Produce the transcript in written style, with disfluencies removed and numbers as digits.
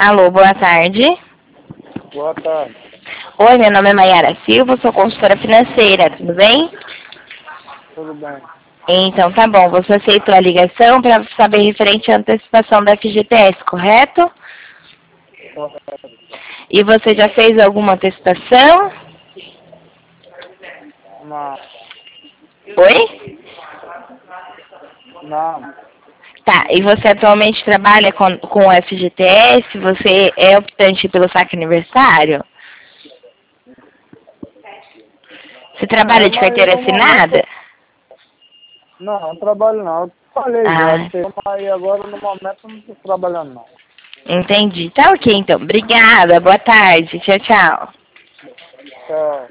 Alô, boa tarde. Boa tarde. Oi, meu nome é Maiara Silva, sou consultora financeira, tudo bem? Tudo bem? Então tá bom, você aceitou a ligação para saber referente à antecipação da FGTS, correto? Correto. E você já fez alguma antecipação? Não. Oi? Não. Tá, e você atualmente trabalha com o FGTS? Você é optante pelo saque aniversário? Você trabalha de Mas carteira no momento... assinada? Não, não trabalho não. Eu falei já, Ah, mas agora no momento eu não estou trabalhando não. entendi. Tá ok, então. Obrigada, boa tarde. Tchau, tchau. Tchau.